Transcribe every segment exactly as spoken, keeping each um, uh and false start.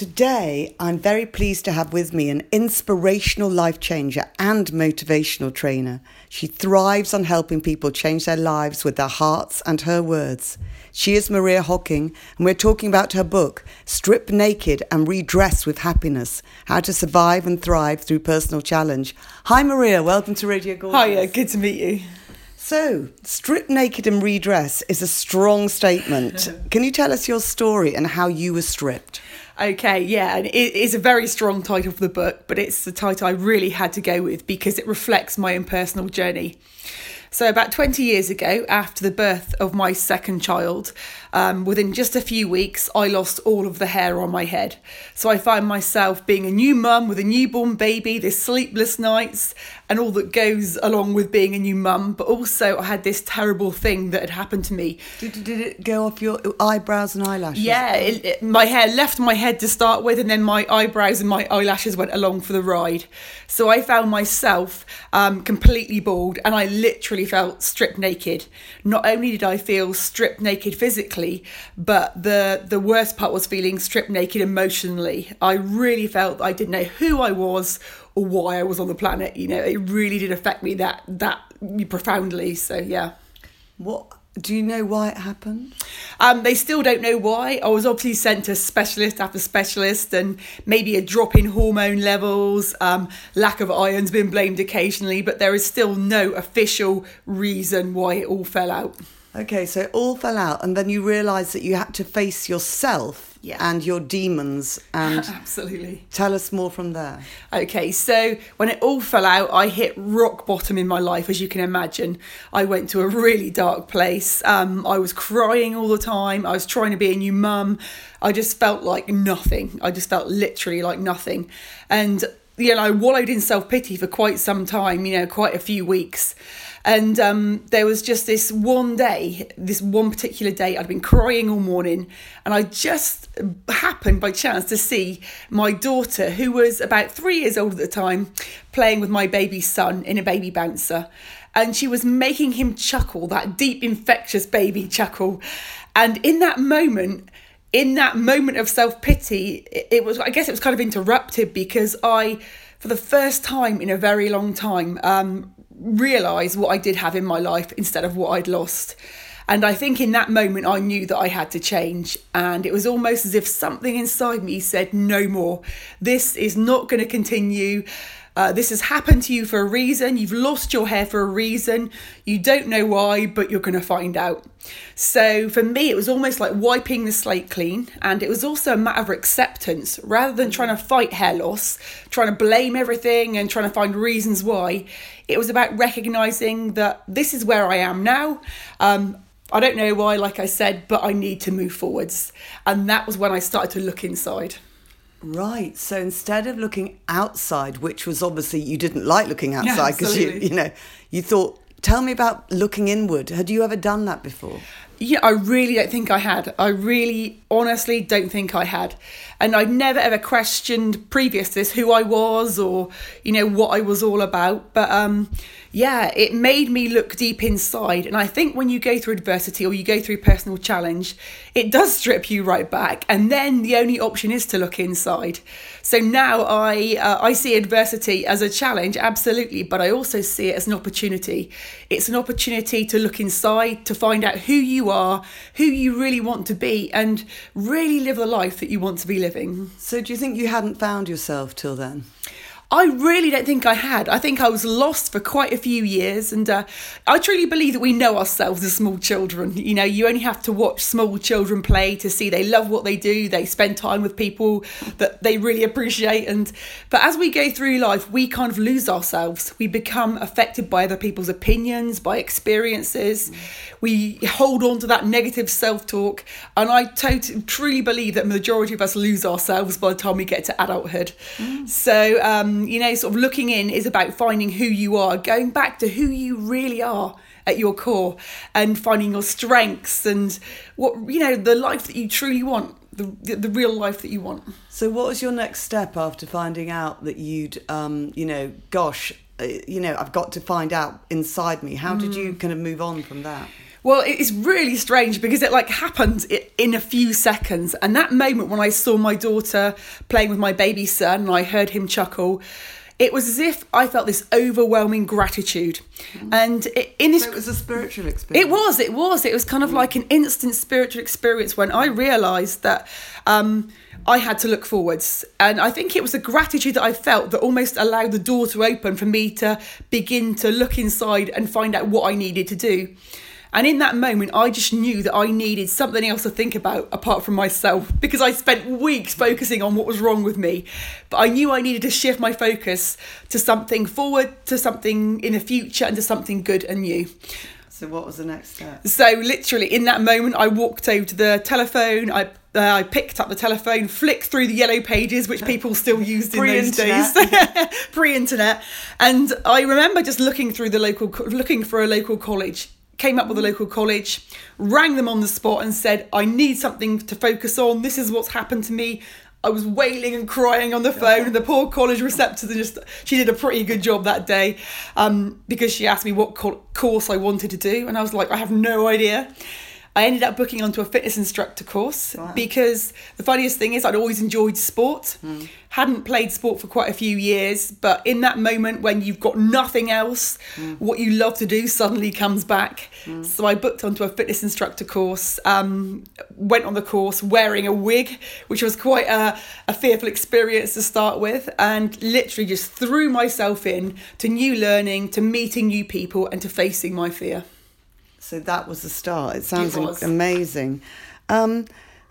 Today, I'm very pleased to have with me an inspirational life changer and motivational trainer. She thrives on helping people change their lives with their hearts and her words. She is Maria Hocking, and we're talking about her book, Strip Naked and Redress with Happiness, How to Survive and Thrive Through Personal Challenge. Hi Maria, welcome to Radio Gorgeous. Hiya, good to meet you. So, strip naked and redress is a strong statement. Can you tell us your story and how you were stripped? Okay, yeah, and it is a very strong title for the book, but it's the title I really had to go with because it reflects my own personal journey. So about twenty years ago, after the birth of my second child, um, within just a few weeks, I lost all of the hair on my head. So I found myself being a new mum with a newborn baby, this sleepless nights, and all that goes along with being a new mum. But also I had this terrible thing that had happened to me. Did, did it go off your eyebrows and eyelashes? Yeah, it, it, my hair left my head to start with, and then my eyebrows and my eyelashes went along for the ride. So I found myself um, completely bald, and I literally felt stripped naked. Not only did I feel stripped naked physically, but the the worst part was feeling stripped naked emotionally. I really felt I didn't know who I was or why I was on the planet. You know, it really did affect me that that profoundly. So yeah. What do you know why it happened? Um, they still don't know why. I was obviously sent to specialist after specialist, and maybe a drop in hormone levels, um, lack of iron's been blamed occasionally, but there is still no official reason why it all fell out. Okay, so it all fell out, and then you realised that you had to face yourself yeah. and your demons. And absolutely. Tell us more from there. Okay, so when it all fell out, I hit rock bottom in my life, as you can imagine. I went to a really dark place. Um, I was crying all the time. I was trying to be a new mum. I just felt like nothing. I just felt literally like nothing. And, you know, I wallowed in self-pity for quite some time, you know, quite a few weeks. And um, there was just this one day, this one particular day, I'd been crying all morning, and I just happened by chance to see my daughter, who was about three years old at the time, playing with my baby son in a baby bouncer. And she was making him chuckle, that deep, infectious baby chuckle. And in that moment, in that moment of self-pity, it, it was, I guess it was kind of interrupted because I, for the first time in a very long time, um, realise what I did have in my life instead of what I'd lost. And I think in that moment I knew that I had to change, and it was almost as if something inside me said no more. This is not going to continue. Uh, this has happened to you for a reason. You've lost your hair for a reason. You don't know why, but you're going to find out. So for me, it was almost like wiping the slate clean. And it was also a matter of acceptance. Rather than trying to fight hair loss, trying to blame everything and trying to find reasons why, it was about recognising that this is where I am now. Um, I don't know why, like I said, but I need to move forwards. And that was when I started to look inside. Right. So instead of looking outside, which was obviously you didn't like looking outside because yeah, you, you know, you thought, tell me about looking inward. Had you ever done that before? Yeah, I really don't think I had. I really, honestly don't think I had. And I'd never ever questioned previous to this who I was or, you know, what I was all about. But um, yeah, it made me look deep inside. And I think when you go through adversity or you go through personal challenge, it does strip you right back. And then the only option is to look inside. So now I uh, I see adversity as a challenge, absolutely, but I also see it as an opportunity. It's an opportunity to look inside, to find out who you are, who you really want to be, and really live the life that you want to be living. So do you think you hadn't found yourself till then? I really don't think I had. I think I was lost for quite a few years, and uh, I truly believe that we know ourselves as small children. You know, you only have to watch small children play to see they love what they do. They spend time with people that they really appreciate. And but as we go through life, we kind of lose ourselves. We become affected by other people's opinions, by experiences. We hold on to that negative self-talk. And I totally, truly believe that the majority of us lose ourselves by the time we get to adulthood. Mm. So, um, you know, sort of looking in is about finding who you are, going back to who you really are at your core, and finding your strengths and what, you know, the life that you truly want, the the real life that you want. So what was your next step after finding out that you'd, um, you know, gosh, uh, you know, I've got to find out inside me? How did you kind of move on from that? Well, it's really strange because it like happened in a few seconds. And that moment when I saw my daughter playing with my baby son and I heard him chuckle, it was as if I felt this overwhelming gratitude. Mm. And it, in this, so it was a spiritual experience. It was, it was. It was kind of mm. like an instant spiritual experience when I realised that um, I had to look forwards. And I think it was a gratitude that I felt that almost allowed the door to open for me to begin to look inside and find out what I needed to do. And in that moment, I just knew that I needed something else to think about apart from myself, because I spent weeks focusing on what was wrong with me. But I knew I needed to shift my focus to something forward, to something in the future, and to something good and new. So what was the next step? So literally in that moment, I walked over to the telephone. I uh, I picked up the telephone, flicked through the yellow pages, which people still used in those days, pre-internet. And I remember just looking through the local, looking for a local college. Came up with a local college, rang them on the spot and said, I need something to focus on. This is what's happened to me. I was wailing and crying on the phone, and the poor college receptionist just, she did a pretty good job that day um, because she asked me what co- course I wanted to do. And I was like, I have no idea. I ended up booking onto a fitness instructor course. Wow. Because the funniest thing is I'd always enjoyed sport. Mm. Hadn't played sport for quite a few years, but in that moment when you've got nothing else, mm. what you love to do suddenly comes back. Mm. So I booked onto a fitness instructor course, um, went on the course wearing a wig, which was quite a, a fearful experience to start with, and literally just threw myself in to new learning, to meeting new people, and to facing my fear. So that was the start. It sounds it amazing. Um,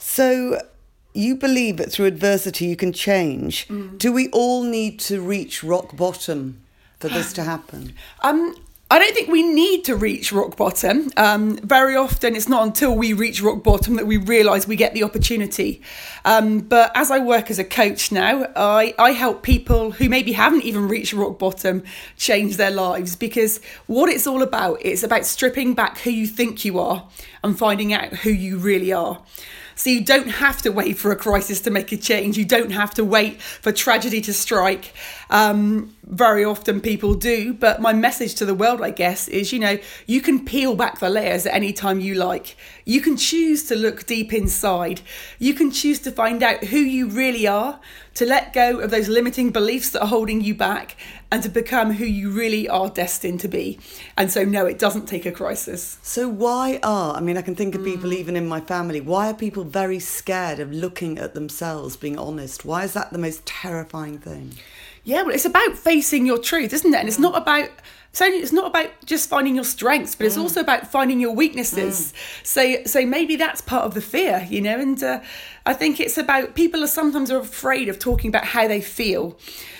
so you believe that through adversity you can change. Mm. Do we all need to reach rock bottom for this to happen? Um, I don't think we need to reach rock bottom. Um, very often it's not until we reach rock bottom that we realise we get the opportunity. Um, but as I work as a coach now, I, I help people who maybe haven't even reached rock bottom change their lives, because what it's all about, it's about stripping back who you think you are and finding out who you really are. So you don't have to wait for a crisis to make a change. You don't have to wait for tragedy to strike. Um, very often people do. But my message to the world, I guess, is, you know, you can peel back the layers at any time you like. You can choose to look deep inside. You can choose to find out who you really are, to let go of those limiting beliefs that are holding you back, and to become who you really are destined to be. And so, no, it doesn't take a crisis. So why are, I mean, I can think of people even in my family, why are people very scared of looking at themselves, being honest? Why is that the most terrifying thing? Yeah, well, it's about facing your truth, isn't it? And it's not about... So it's not about just finding your strengths, but it's mm. also about finding your weaknesses. Mm. So so maybe that's part of the fear, you know. And uh, I think it's about, people are sometimes are afraid of talking about how they feel.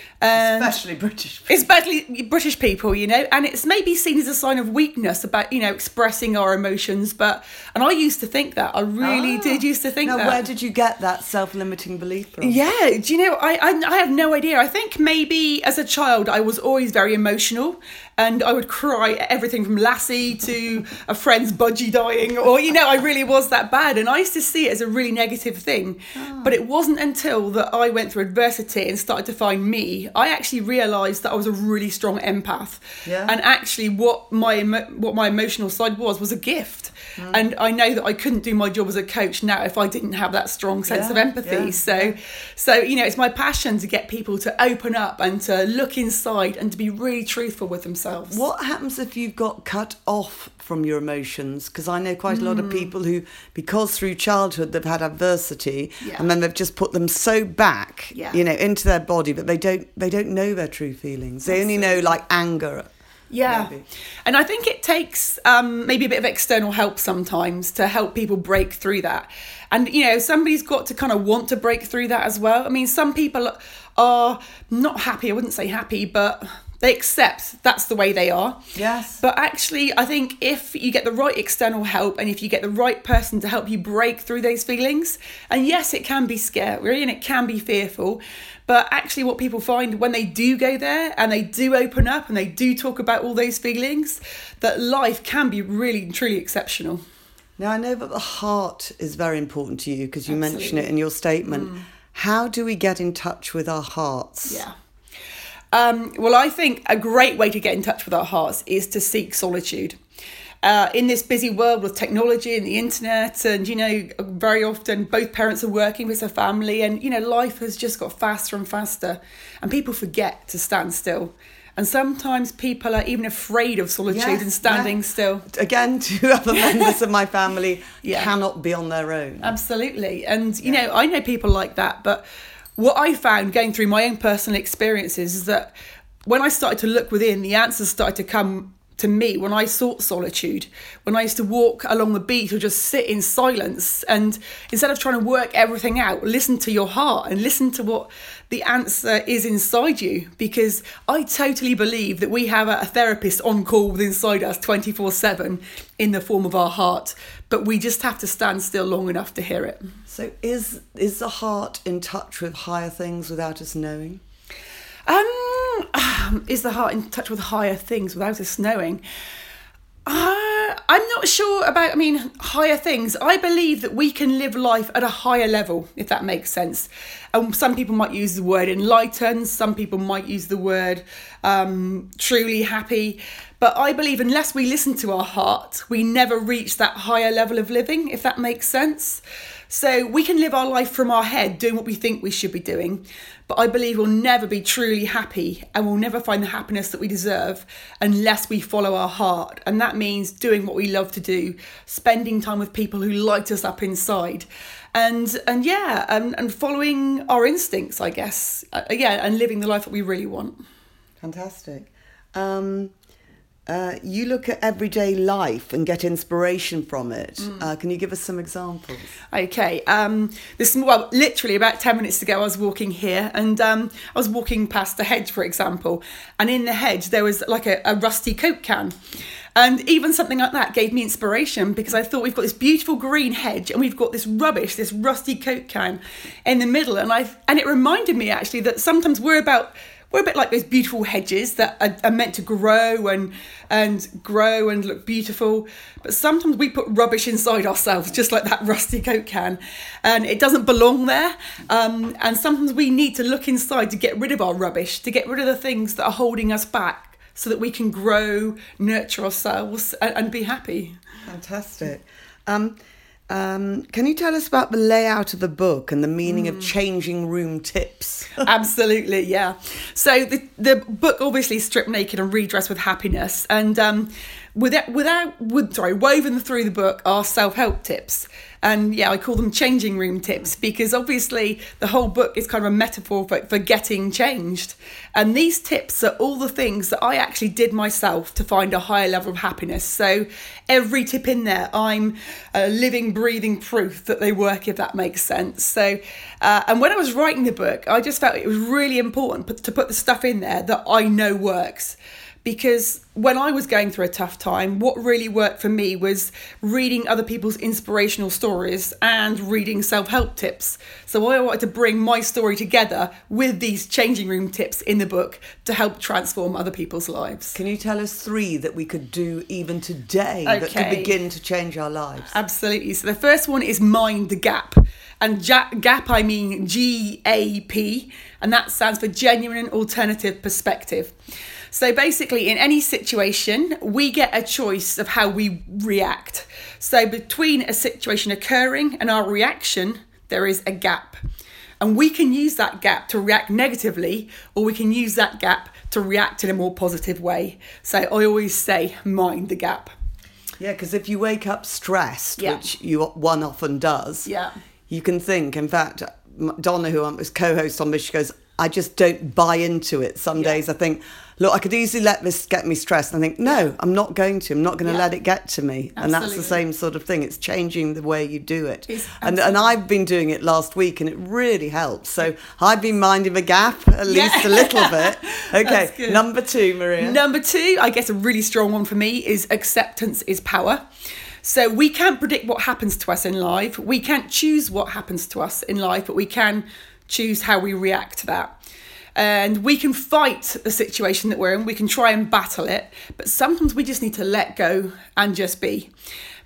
And especially British people. Especially British people, you know, and it's maybe seen as a sign of weakness about, you know, expressing our emotions. But, and I used to think that, I really ah. did used to think now, that. Now, where did you get that self-limiting belief from? Yeah, do you know, I, I, I have no idea. I think maybe as a child, I was always very emotional. And I would cry at everything from Lassie to a friend's budgie dying, or, you know, I really was that bad. And I used to see it as a really negative thing. Oh. But it wasn't until that I went through adversity and started to find me, I actually realised that I was a really strong empath. Yeah. And actually what my what my emotional side was, was a gift. Mm. And I know that I couldn't do my job as a coach now if I didn't have that strong sense yeah. of empathy. Yeah. So, so, you know, it's my passion to get people to open up and to look inside and to be really truthful with themselves. What happens if you've got cut off from your emotions? Because I know quite a lot of people who, because through childhood they've had adversity, yeah. and then they've just put them so back, yeah. you know, into their body, but they don't they don't know their true feelings. They Absolutely. only know like anger. Yeah. Maybe. And I think it takes um, maybe a bit of external help sometimes to help people break through that. And, you know, somebody's got to kind of want to break through that as well. I mean, some people are not happy. I wouldn't say happy, but they accept that's the way they are. Yes. But actually, I think if you get the right external help and if you get the right person to help you break through those feelings, and yes, it can be scary and it can be fearful, but actually what people find when they do go there and they do open up and they do talk about all those feelings, that life can be really and truly exceptional. Now, I know that the heart is very important to you because you Absolutely. mention it in your statement. Mm. How do we get in touch with our hearts? Yeah. Um, well, I think a great way to get in touch with our hearts is to seek solitude. uh, in this busy world with technology and the internet, and, you know, very often both parents are working with their family, and, you know, life has just got faster and faster, and people forget to stand still. And sometimes people are even afraid of solitude Yes, and standing yeah. still. Again, two other members of my family Yeah. cannot be on their own. Absolutely. And, you know, I know people like that, but what I found going through my own personal experiences is that when I started to look within, the answers started to come to me when I sought solitude, when I used to walk along the beach or just sit in silence, and instead of trying to work everything out, listen to your heart and listen to what the answer is inside you. Because I totally believe that we have a therapist on call within inside us twenty-four seven in the form of our heart, but we just have to stand still long enough to hear it. So is is the heart in touch with higher things without us knowing? Um, is the heart in touch with higher things without us knowing? Uh, I'm not sure about, I mean, higher things. I believe that we can live life at a higher level, if that makes sense. And some people might use the word enlightened, some people might use the word um, truly happy. But I believe unless we listen to our heart, we never reach that higher level of living, if that makes sense. So we can live our life from our head, doing what we think we should be doing. But I believe we'll never be truly happy, and we'll never find the happiness that we deserve unless we follow our heart. And that means doing what we love to do, spending time with people who light us up inside. And and yeah, and, and following our instincts, I guess. Uh, yeah, and living the life that we really want. Fantastic. Um, uh, you look at everyday life and get inspiration from it. Mm. Uh, can you give us some examples? Okay. Um, this well, literally about ten minutes ago, I was walking here, and um, I was walking past a hedge, for example, and in the hedge there was like a, a rusty Coke can. And even something like that gave me inspiration, because I thought we've got this beautiful green hedge and we've got this rubbish, this rusty Coke can in the middle. And I and it reminded me actually that sometimes we're about we're a bit like those beautiful hedges that are, are meant to grow and and grow and look beautiful. But sometimes we put rubbish inside ourselves, just like that rusty Coke can, and it doesn't belong there. Um, and sometimes we need to look inside to get rid of our rubbish, to get rid of the things that are holding us back, so that we can grow, nurture ourselves, and, and be happy. Fantastic. Um, um, can you tell us about the layout of the book and the meaning mm. of changing room tips? Absolutely, yeah. So the the book obviously is Strip Naked and Redress with Happiness, and um, without without with, sorry woven through the book are self-help tips. And yeah, I call them changing room tips, because obviously the whole book is kind of a metaphor for, for getting changed. And these tips are all the things that I actually did myself to find a higher level of happiness. So every tip in there, I'm a living, breathing proof that they work, if that makes sense. So, uh, and when I was writing the book, I just felt it was really important to put the stuff in there that I know works. Because when I was going through a tough time, what really worked for me was reading other people's inspirational stories and reading self-help tips. So I wanted to bring my story together with these changing room tips in the book to help transform other people's lives. Can you tell us three that we could do even today okay. that could begin to change our lives? Absolutely. So the first one is mind the gap. And gap, I mean G A P, and that stands for Genuine Alternative Perspective. So basically, in any situation, we get a choice of how we react. So between a situation occurring and our reaction, there is a gap. And we can use that gap to react negatively, or we can use that gap to react in a more positive way. So I always say, mind the gap. Yeah, because if you wake up stressed, yeah. which you one often does, yeah. you can think, in fact, Donna, who I'm his co-host on this, she goes, I just don't buy into it. Some yeah. days I think, look, I could easily let this get me stressed. And I think, no, I'm not going to. I'm not going to yeah. let it get to me. Absolutely. And that's the same sort of thing. It's changing the way you do it. And and I've been doing it last week, and it really helps. So I've been minding the gap at least yeah. a little bit. Okay, number two, Maria. Number two, I guess a really strong one for me is acceptance is power. So we can't predict what happens to us in life. We can't choose what happens to us in life, but we can choose how we react to that. And we can fight the situation that we're in. We can try and battle it. But sometimes we just need to let go and just be.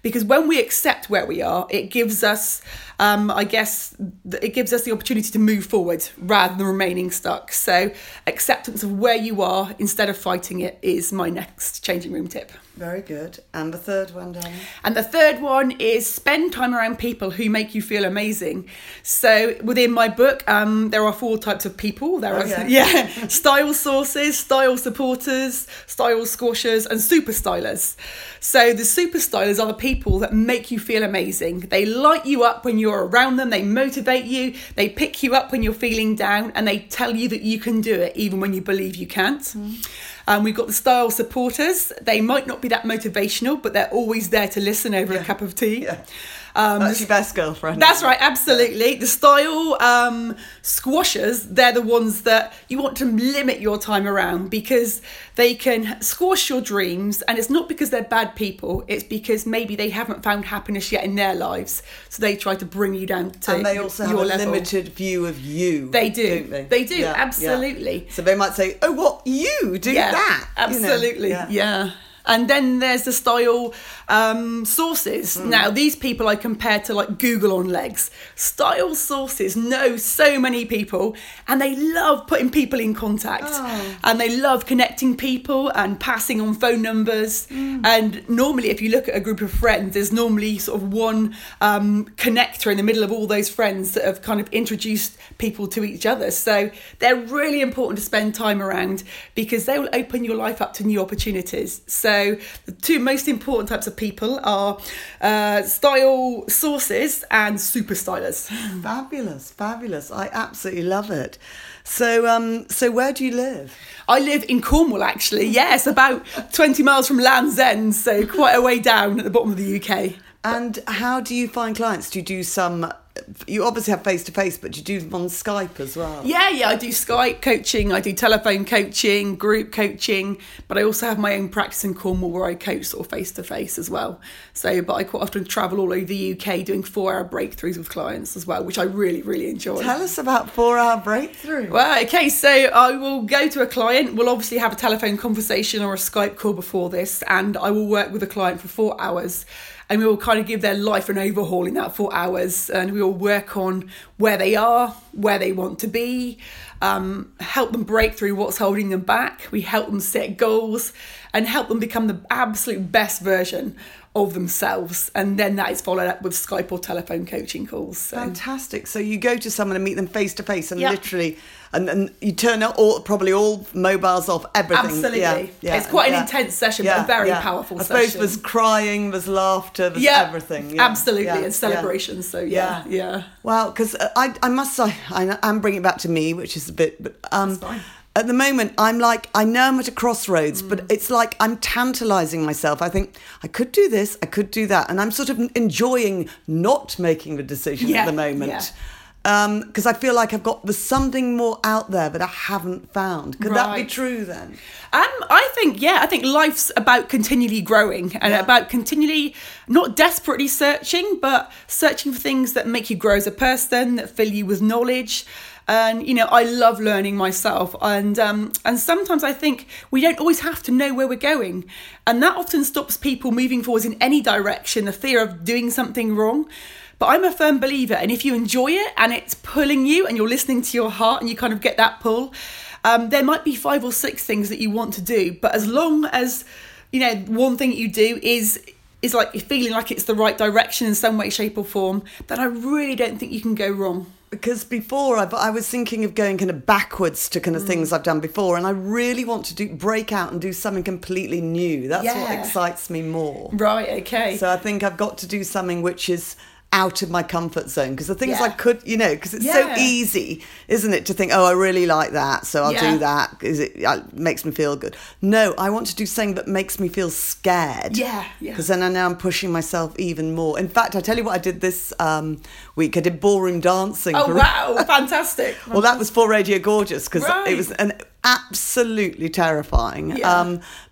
because when we accept where we are, it gives us, um, I guess, it gives us the opportunity to move forward rather than remaining stuck. So acceptance of where you are instead of fighting it is my next changing room tip. Very good. And the third one, Danny? And the third one is spend time around people who make you feel amazing. So within my book, um, there are four types of people. There oh, are yeah. yeah, style sources, style supporters, style squashers, and super stylers. So the super stylers are the people that make you feel amazing. They light you up when you're around them. They motivate you. They pick you up when you're feeling down, and they tell you that you can do it even when you believe you can't. Mm. Um, we've got the style supporters. They might not be that motivational, but they're always there to listen over yeah. a cup of tea. Yeah. Um, that's your best girlfriend. That's right, absolutely. The style um, squashers, they're the ones that you want to limit your time around because they can squash your dreams, and it's not because they're bad people, it's because maybe they haven't found happiness yet in their lives, so they try to bring you down to your level. And they also have a level. limited view of you. They do. Don't they? They do, yeah, absolutely. Yeah. So they might say, oh, what, you do yeah, that? Absolutely, you know? yeah. yeah. And then there's the style um, sources. Mm. Now, these people I compare to like Google on legs. Style sources know so many people, and they love putting people in contact. Oh. And they love connecting people and passing on phone numbers. Mm. And normally, if you look at a group of friends, there's normally sort of one um, connector in the middle of all those friends that have kind of introduced people to each other. So they're really important to spend time around because they will open your life up to new opportunities. So So the two most important types of people are uh, style sources and super stylers. Fabulous, fabulous. I absolutely love it. So, um, so where do you live? I live in Cornwall, actually. Yes, about twenty miles from Land's End, so quite a way down at the bottom of the U K. And how do you find clients? Do you do some... You obviously have face-to-face, but do you do them on Skype as well? Yeah, yeah, I do Skype coaching, I do telephone coaching, group coaching, but I also have my own practice in Cornwall where I coach sort of face-to-face as well. So, but I quite often travel all over the U K doing four-hour breakthroughs with clients as well, which I really, really enjoy. Tell us about four-hour breakthrough. Well, okay, so I will go to a client, we'll obviously have a telephone conversation or a Skype call before this, and I will work with a client for four hours. And we will kind of give their life an overhaul in that four hours. And we will work on where they are, where they want to be, um, help them break through what's holding them back. We help them set goals and help them become the absolute best version of themselves. And then that is followed up with Skype or telephone coaching calls. So. Fantastic. So you go to someone and meet them face to face and yep. literally... And, and you turn all, probably all mobiles off, everything. Absolutely. Yeah, yeah, it's quite yeah. an intense session, yeah, but a very yeah. powerful I session. suppose there's crying, there's laughter, there's yeah, everything. Yeah, absolutely, yeah, and celebrations. Yeah. So yeah, yeah. yeah. Well, because I, I must say, I, I'm bringing it back to me, which is a bit... But, um, That's fine. At the moment, I'm like, I know I'm at a crossroads, mm. but it's like I'm tantalising myself. I think I could do this, I could do that. And I'm sort of enjoying not making the decision yeah, at the moment. Yeah. Because um, I feel like I've got there's something more out there that I haven't found. Could right. that be true then? Um, I think, yeah, I think life's about continually growing and yeah. about continually not desperately searching, but searching for things that make you grow as a person, that fill you with knowledge. And, you know, I love learning myself. And um, and sometimes I think we don't always have to know where we're going. And that often stops people moving forwards in any direction, the fear of doing something wrong. But I'm a firm believer, and if you enjoy it and it's pulling you and you're listening to your heart and you kind of get that pull, um, there might be five or six things that you want to do. But as long as, you know, one thing you do is is like you're feeling like it's the right direction in some way, shape or form, then I really don't think you can go wrong. Because before I've, I was thinking of going kind of backwards to kind of mm. things I've done before, and I really want to do break out and do something completely new. That's yeah. what excites me more. Right, okay. So I think I've got to do something which is out of my comfort zone, because the things yeah. I could, you know, because it's yeah. so easy, isn't it, to think, oh, I really like that, so I'll yeah. do that because it, it makes me feel good. No, I want to do something that makes me feel scared. Yeah, yeah. Because then I know I'm pushing myself even more. In fact, I tell you what I did this um, week. I did ballroom dancing. Oh, for wow, fantastic. Well, that was for Radio Gorgeous, because right. it was an absolutely terrifying. Yeah. Um,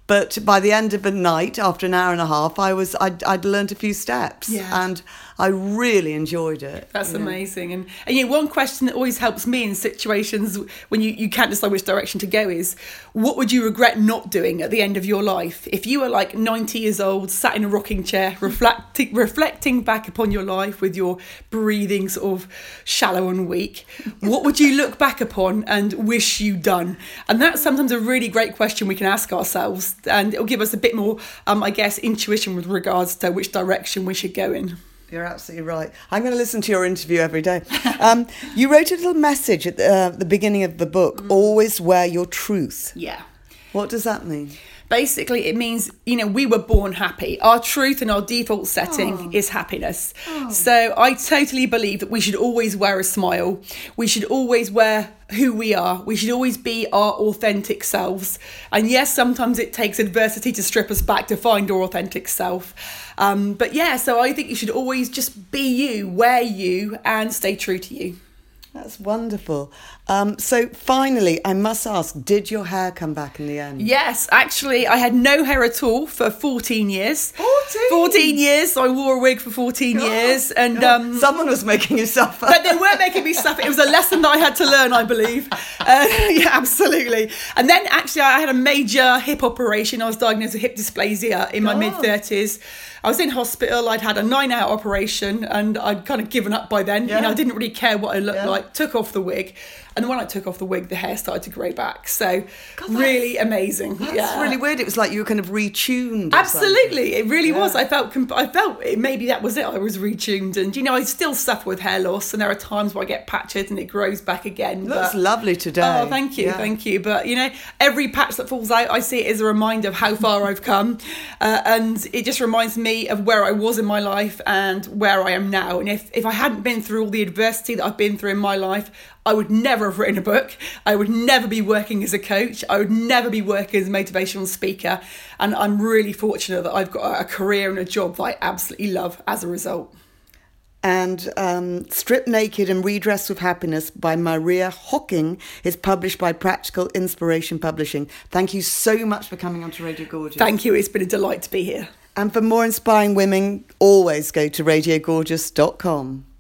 But by the end of the night, after an hour and a half, I was I'd, I'd learned a few steps, Yeah. and I really enjoyed it. That's you know. amazing. And, and you know, one question that always helps me in situations when you, you can't decide which direction to go is, what would you regret not doing at the end of your life? If you were like ninety years old, sat in a rocking chair, reflecting, reflecting back upon your life with your breathing sort of shallow and weak, what would you look back upon and wish you'd done? And that's sometimes a really great question we can ask ourselves. And it'll give us a bit more, um, I guess, intuition with regards to which direction we should go in. You're absolutely right. I'm going to listen to your interview every day. Um, you wrote a little message at the, uh, the beginning of the book, mm. always wear your truth. Yeah. What does that mean? Basically, it means, you know, we were born happy. Our truth and our default setting oh. is happiness. Oh. So I totally believe that we should always wear a smile. We should always wear who we are. We should always be our authentic selves. And yes, sometimes it takes adversity to strip us back to find our authentic self. Um, but yeah, so I think you should always just be you, wear you, and stay true to you. That's wonderful. Um, so finally, I must ask, did your hair come back in the end? Yes, actually, I had no hair at all for fourteen years. fourteen? fourteen years, so I wore a wig for fourteen God. years. And God. um, Someone was making you suffer. But they weren't making me suffer. It was a lesson that I had to learn, I believe. Uh, yeah, absolutely. And then actually, I had a major hip operation. I was diagnosed with hip dysplasia in my mid-thirties. I was in hospital. I'd had a nine-hour operation, and I'd kind of given up by then. Yeah. You know, I didn't really care what I looked yeah. like. Took off the wig, and when I took off the wig, the hair started to grow back. So God, really amazing. That's yeah. really weird. It was like you were kind of retuned. Absolutely, it really yeah. was. I felt, comp- I felt it, maybe that was it. I was retuned, and you know, I still suffer with hair loss, and there are times where I get patches and it grows back again. That's but, lovely today. Oh, thank you, yeah. thank you. But you know, every patch that falls out, I see it as a reminder of how far I've come, uh, and it just reminds me of where I was in my life and where I am now. And if if I hadn't been through all the adversity that I've been through in my life, I would never have written a book. I would never be working as a coach. I would never be working as a motivational speaker. And I'm really fortunate that I've got a career and a job that I absolutely love as a result. And um, Strip Naked and Redressed with Happiness by Maria Hocking is published by Practical Inspiration Publishing. Thank you so much for coming on to Radio Gorgeous. Thank you. It's been a delight to be here. And for more inspiring women, always go to radio gorgeous dot com.